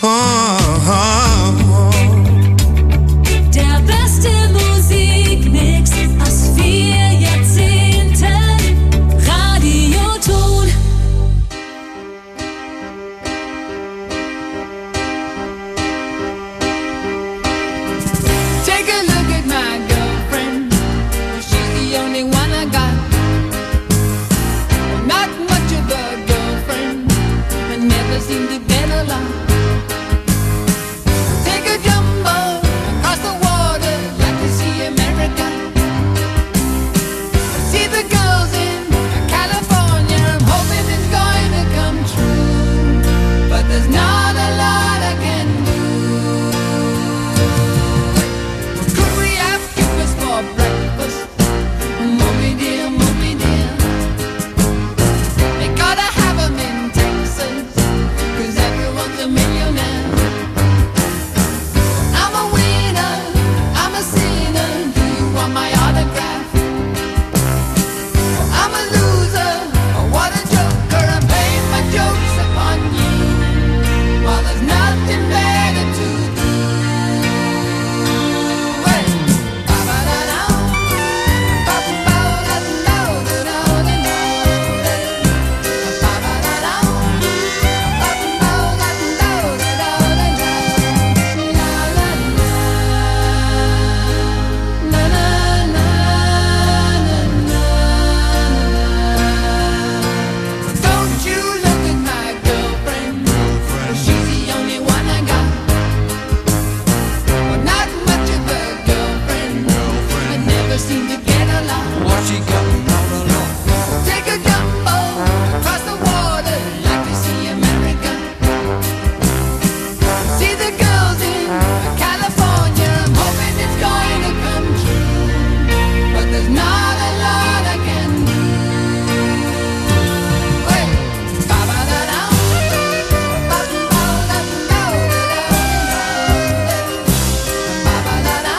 Der beste Musikmix aus 4 Jahrzehnten. Radioton. Take a look at my girlfriend. She's the only one I got. Not much of a girlfriend, but never seemed to get along. Take a jumbo across the water, like to see America. See the girls in California, I'm hoping it's going to come true. But there's not a lot I can do. Could we have breakfast for breakfast? Mommy dear, mommy dear. They gotta have 'em in Texas, 'cause everyone's a millionaire. I'm a winner, I'm a sinner. Do you want my autograph? I'm a loser, what a joker. I'm playing my jokes upon you, while there's nothing better to do. Hey, ba-ba-da-da, ba-ba-da-da-da-da-da-da-da-da. Ba-ba-da-da, don't you look at my girlfriend. She's the only one I got. Well, not much of a girlfriend. I never seem to get along. What she got out alone? Take a jumbo across the water, like to see America. See the girls in California, I'm hoping it's going to come true. But there's not a lot I can do. Hey, ba-ba-da-da, ba-ba-da-da-da-da-da. Ba-ba-da-da,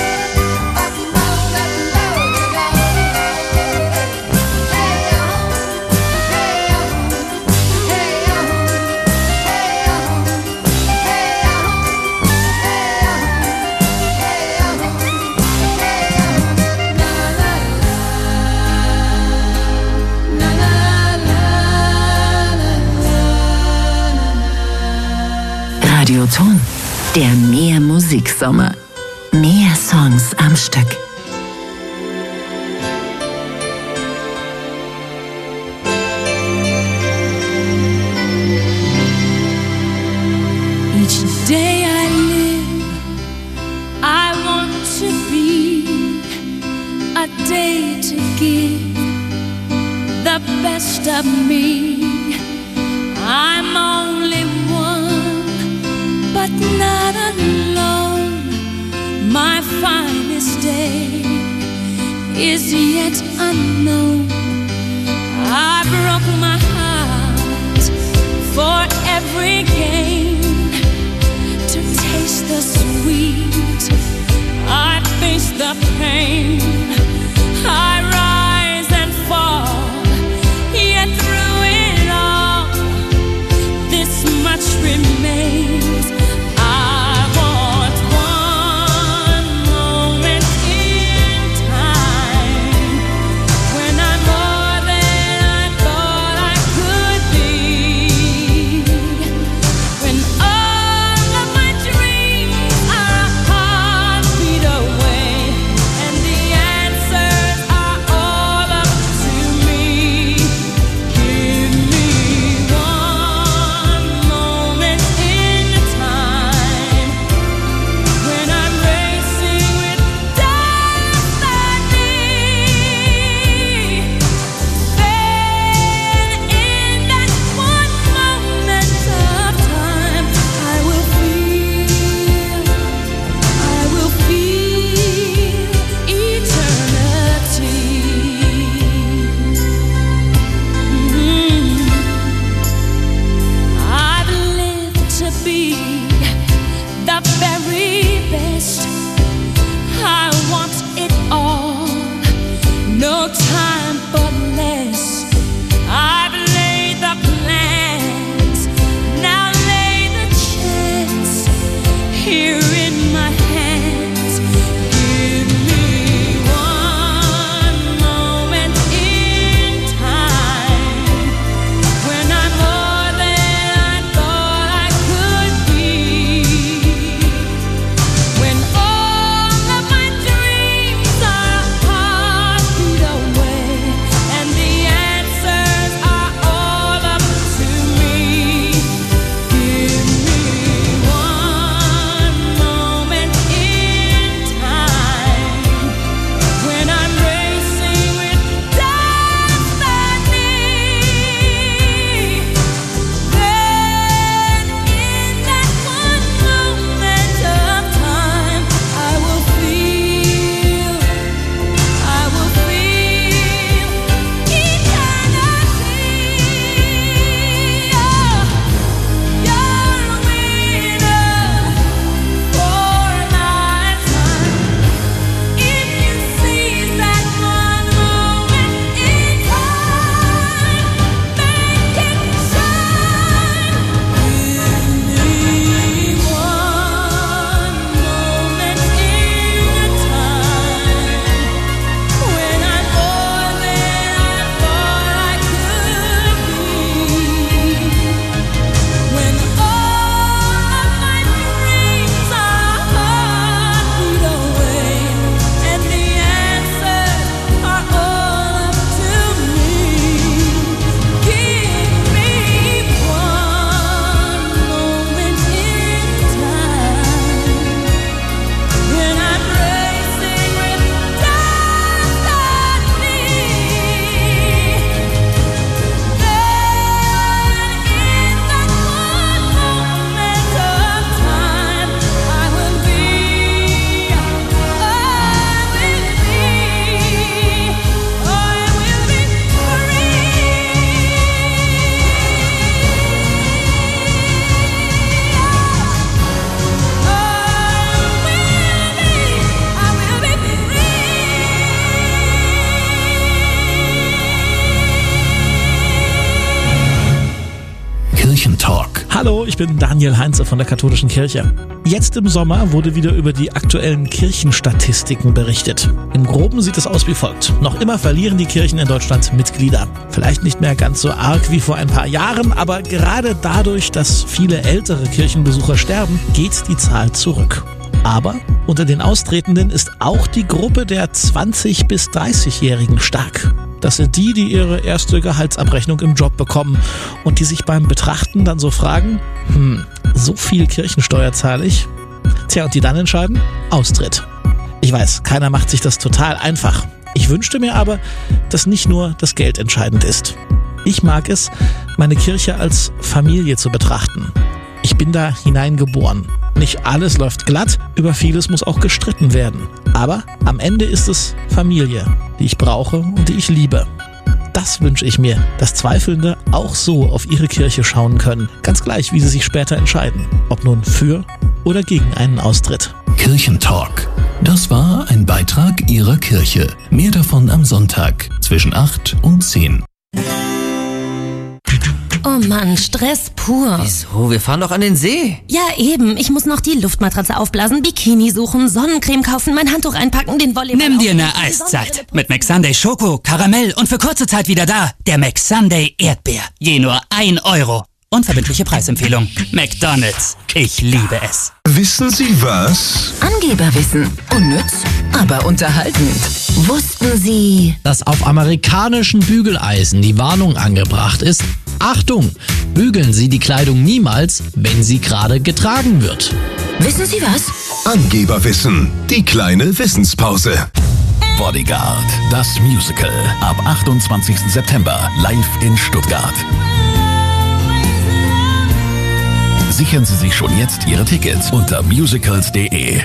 Radioton, der Mehr Musiksommer. Mehr Songs am Stück. Each day I live, I want to be a day to give the best of me. I'm only one, but not alone. My finest day is yet unknown. I broke my heart for every gain. To taste the sweet, I face the pain. I rise and fall, yet through it all, this much remains. I want one moment in time, when I'm more than I thought I could be. When all of my dreams are a heartbeat away, and the answers are all up to me. Give me one moment in time, when I'm racing with destiny. Then in that one moment of time, I will feel eternity. I've lived to be the very best. I want it all, no time for less. I've laid the plans, now lay the chance. here in my hands. Give me one moment in time when I'm more than I thought I could be. When all of my dreams are a heartbeat away, and the answers are all up to me. Give me one moment in time when I'm racing with destiny. Then in that one moment of time, I will feel eternity. You're a winner for a lifetime. If you seize that one moment in time, make it shine. Give me one moment in time when I'm more than I thought I could be. When all of my dreams are a heartbeat away, and the answers are all up to me. Give me one moment in time when I'm racing with destiny. Then in that one moment of time, I will be Kirchentalk. Hallo, ich bin Daniel Heinze von der Katholischen Kirche. Jetzt im Sommer wurde wieder über die aktuellen Kirchenstatistiken berichtet. Im Groben sieht es aus wie folgt. Noch immer verlieren die Kirchen in Deutschland Mitglieder. Vielleicht nicht mehr ganz so arg wie vor ein paar Jahren, aber gerade dadurch, dass viele ältere Kirchenbesucher sterben, geht die Zahl zurück. Aber unter den Austretenden ist auch die Gruppe der 20- bis 30-Jährigen stark. Das sind die, die ihre erste Gehaltsabrechnung im Job bekommen und die sich beim Betrachten dann so fragen, so viel Kirchensteuer zahle ich? Tja, und die dann entscheiden, Austritt. Ich weiß, keiner macht sich das total einfach. Ich wünschte mir aber, dass nicht nur das Geld entscheidend ist. Ich mag es, meine Kirche als Familie zu betrachten. Ich bin da hineingeboren. Nicht alles läuft glatt, über vieles muss auch gestritten werden. Aber am Ende ist es Familie, die ich brauche und die ich liebe. Das wünsche ich mir, dass Zweifelnde auch so auf ihre Kirche schauen können. Ganz gleich, wie sie sich später entscheiden. Ob nun für oder gegen einen Austritt. Kirchentalk. Das war ein Beitrag Ihrer Kirche. Mehr davon am Sonntag zwischen 8 und 10. Oh Mann, Stress pur. Wieso? Wir fahren doch an den See. Ja, eben. Ich muss noch die Luftmatratze aufblasen, Bikini suchen, Sonnencreme kaufen, mein Handtuch einpacken, den Volleyball Nimm dir aufhängen, eine die Eiszeit. Sonnenbrille Mit McSunday Schoko, Karamell und für kurze Zeit wieder da. Der McSunday Erdbeer. Je nur 1 Euro. Unverbindliche Preisempfehlung. McDonald's. Ich liebe es. Wissen Sie was? Angeberwissen. Unnütz, aber unterhaltend. Wussten Sie, dass auf amerikanischen Bügeleisen die Warnung angebracht ist: Achtung, bügeln Sie die Kleidung niemals, wenn sie gerade getragen wird. wissen Sie was? Angeberwissen. Die kleine Wissenspause. Bodyguard, das Musical. Ab 28. September live in Stuttgart. Sichern Sie sich schon jetzt Ihre Tickets unter musicals.de.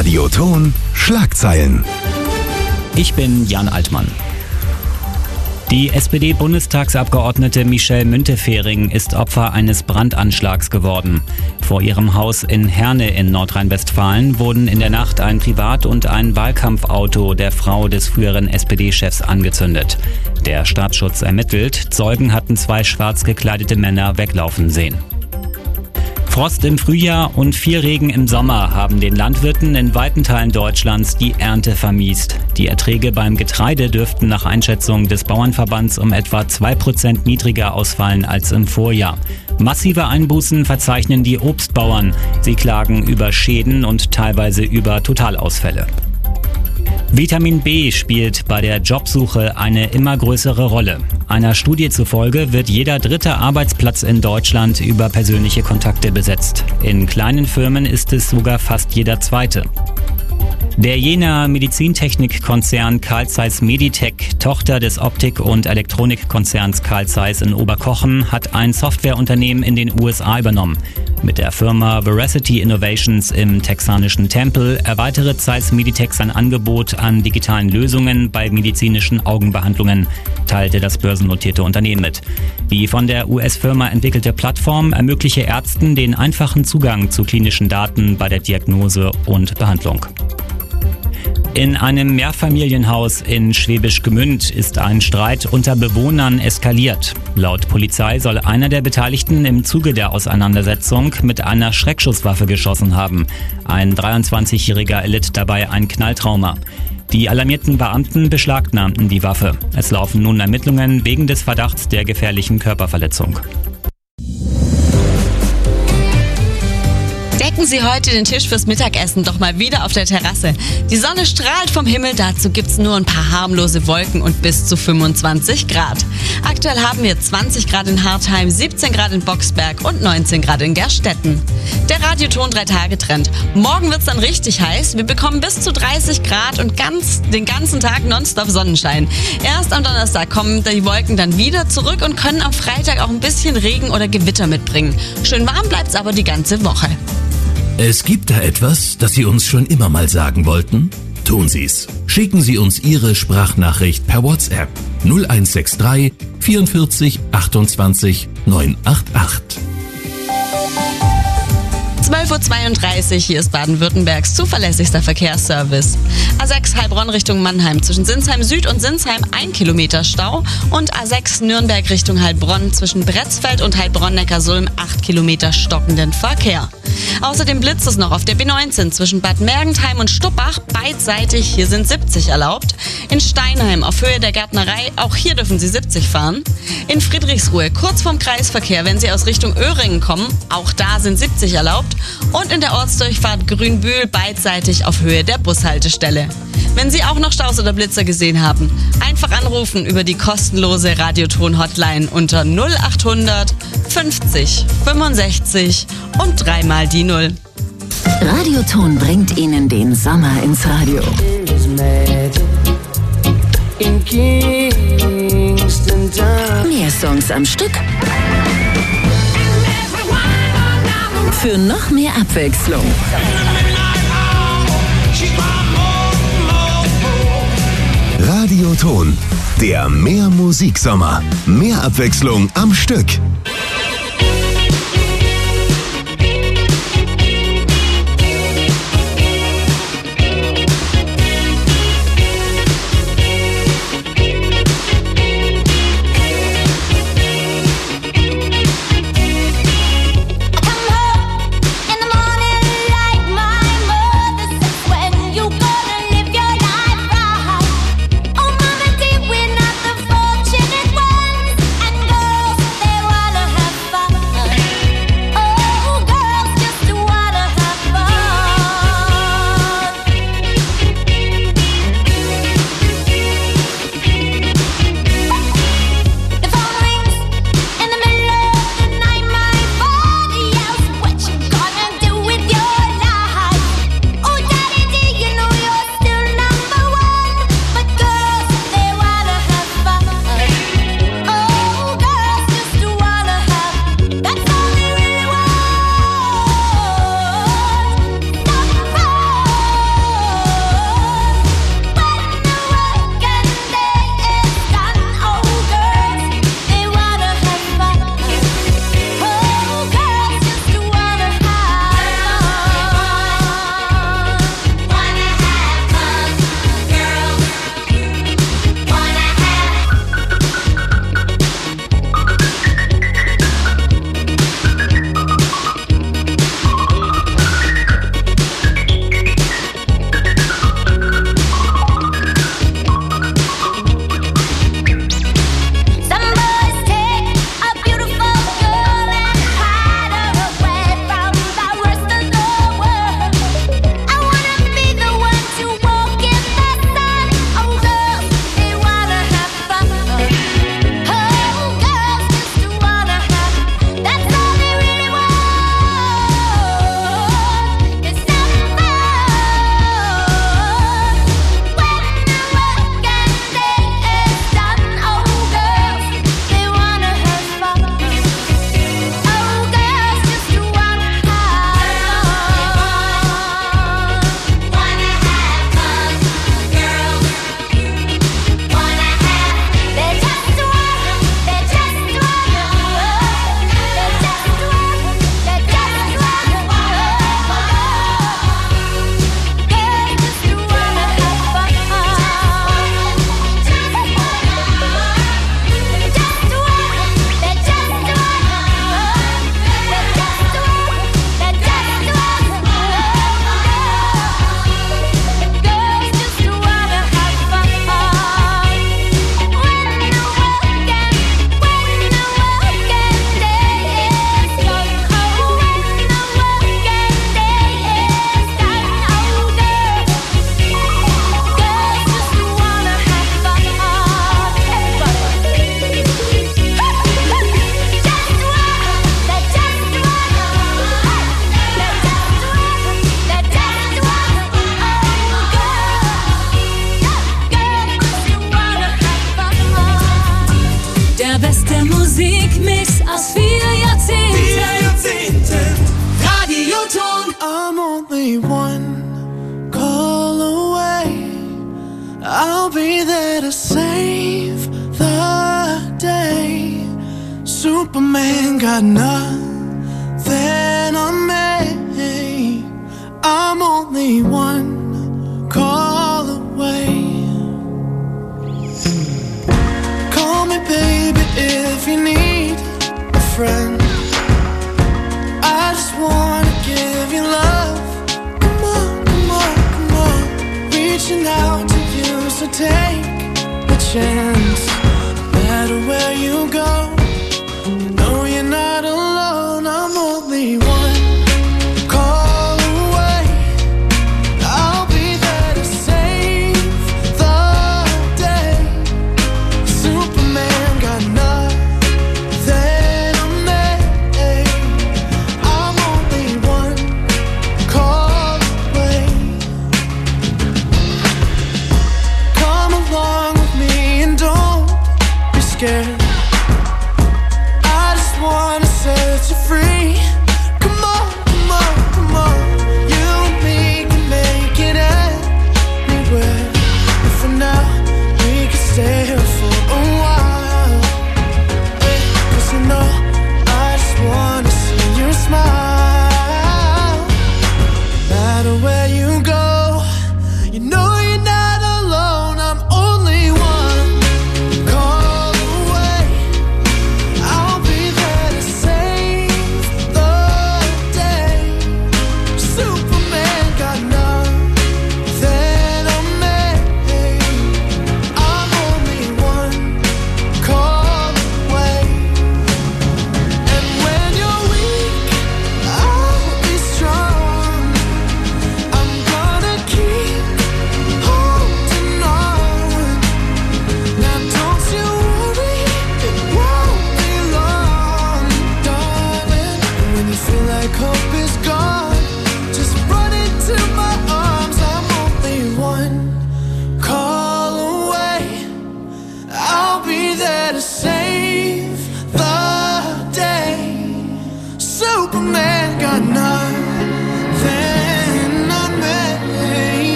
Radioton Schlagzeilen. Ich bin Jan Altmann. Die SPD-Bundestagsabgeordnete Michelle Müntefering ist Opfer eines Brandanschlags geworden. Vor ihrem Haus in Herne in Nordrhein-Westfalen wurden in der Nacht ein Privat- und ein Wahlkampfauto der Frau des früheren SPD-Chefs angezündet. Der Staatsschutz ermittelt, Zeugen hatten 2 schwarz gekleidete Männer weglaufen sehen. Frost im Frühjahr und viel Regen im Sommer haben den Landwirten in weiten Teilen Deutschlands die Ernte vermiest. Die Erträge beim Getreide dürften nach Einschätzung des Bauernverbands um etwa 2% niedriger ausfallen als im Vorjahr. Massive Einbußen verzeichnen die Obstbauern. Sie klagen über Schäden und teilweise über Totalausfälle. Vitamin B spielt bei der Jobsuche eine immer größere Rolle. Einer Studie zufolge wird jeder 3. Arbeitsplatz in Deutschland über persönliche Kontakte besetzt. In kleinen Firmen ist es sogar fast jeder 2. Der Jenaer Medizintechnikkonzern Carl Zeiss Meditech, Tochter des Optik- und Elektronikkonzerns Carl Zeiss in Oberkochen, hat ein Softwareunternehmen in den USA übernommen. Mit der Firma Veracity Innovations im texanischen Temple erweitere Zeiss Meditech sein Angebot an digitalen Lösungen bei medizinischen Augenbehandlungen, teilte das börsennotierte Unternehmen mit. Die von der US-Firma entwickelte Plattform ermögliche Ärzten den einfachen Zugang zu klinischen Daten bei der Diagnose und Behandlung. In einem Mehrfamilienhaus in Schwäbisch Gmünd ist ein Streit unter Bewohnern eskaliert. Laut Polizei soll einer der Beteiligten im Zuge der Auseinandersetzung mit einer Schreckschusswaffe geschossen haben. Ein 23-Jähriger erlitt dabei ein Knalltrauma. Die alarmierten Beamten beschlagnahmten die Waffe. Es laufen nun Ermittlungen wegen des Verdachts der gefährlichen Körperverletzung. Decken Sie heute den Tisch fürs Mittagessen doch mal wieder auf der Terrasse. Die Sonne strahlt vom Himmel, dazu gibt's nur ein paar harmlose Wolken und bis zu 25 Grad. Aktuell haben wir 20 Grad in Hartheim, 17 Grad in Boxberg und 19 Grad in Gerstetten. Der Radioton 3-Tage-Trend. Morgen wird's dann richtig heiß. Wir bekommen bis zu 30 Grad und den ganzen Tag nonstop Sonnenschein. Erst am Donnerstag kommen die Wolken dann wieder zurück und können am Freitag auch ein bisschen Regen oder Gewitter mitbringen. Schön warm bleibt's aber die ganze Woche. Es gibt da etwas, das Sie uns schon immer mal sagen wollten? Tun Sie's. Schicken Sie uns Ihre Sprachnachricht per WhatsApp 0163 44 28 988. 12.32 Uhr, hier ist Baden-Württembergs zuverlässigster Verkehrsservice. A6 Heilbronn Richtung Mannheim, zwischen Sinsheim Süd und Sinsheim 1 Kilometer Stau und A6 Nürnberg Richtung Heilbronn, zwischen Bretzfeld und Heilbronn-Neckarsulm 8 Kilometer stockenden Verkehr. Außerdem blitzt es noch auf der B19 zwischen Bad Mergentheim und Stuppach, beidseitig, hier sind 70 erlaubt. In Steinheim auf Höhe der Gärtnerei, auch hier dürfen Sie 70 fahren. In Friedrichsruhe, kurz vorm Kreisverkehr, wenn Sie aus Richtung Öhringen kommen, auch da sind 70 erlaubt. Und in der Ortsdurchfahrt Grünbühl beidseitig auf Höhe der Bushaltestelle. Wenn Sie auch noch Staus oder Blitzer gesehen haben, einfach anrufen über die kostenlose Radioton-Hotline unter 0800 50 65 und 3 mal die 0. Radioton bringt Ihnen den Sommer ins Radio. Mehr Songs am Stück. Für noch mehr Abwechslung. Radioton, der Mehr Musiksommer. Mehr Abwechslung am Stück. We're not the fortunate ones, and girls, they wanna have Musikmix aus 4 Jahrzehnten. Radioton. I'm only one call away. I'll be there to save the day. Superman got nothing on me. I'm only one call away. Call me baby if you need a friend. I just wanna give you love. Come on, come on, come on. Reaching out to you, so take a chance.